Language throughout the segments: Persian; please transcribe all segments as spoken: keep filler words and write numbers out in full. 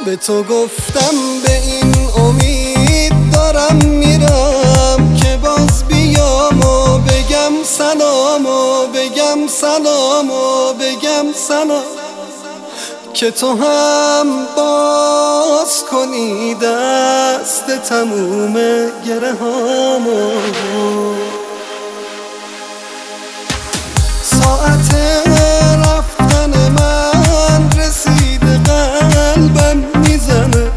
به تو گفتم به این امید دارم میرم که باز بیام و بگم سلام و بگم سلام و بگم سلام، که تو هم باز کنی دست تموم گره هامو. ساعت رفتن من رسیده، قلبم میزنه،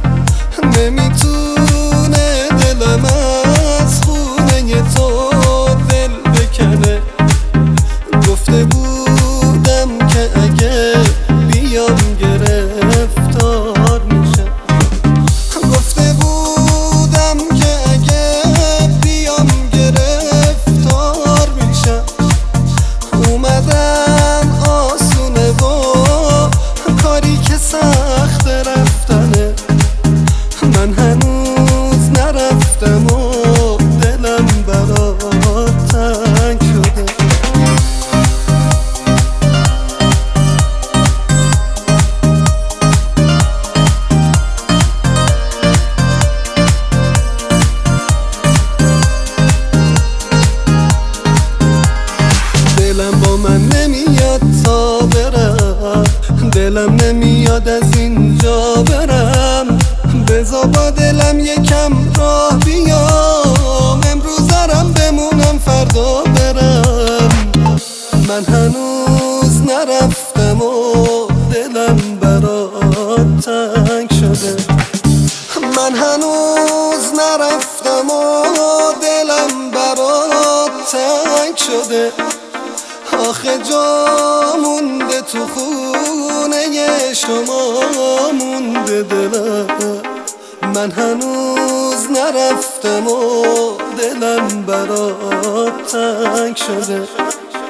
نمیتونه دلم از خونه تو دل بکنه. گفته بودم که اگه بیام گرفتار میشم، گفته بودم که اگه بیام گرفتار میشم. اومدن آسونه و کاری که سخت رفتنه، من هنوز نرفتم و دلم برات تنگ شده. دلم با من نمیاد تا برم، دلم نمیاد از اینجا برم. بذار با دلم یکم راه بیام، امروز دارم بمونم فردا برم. من هنوز نرفتم و دلم برات تنگ شده. من هنوز نرفتم و دلم برات تنگ شده. آخه جا مونده تو خونه شما مونده دلم، من هنوز نرفتم و دلم برات تنگ شده.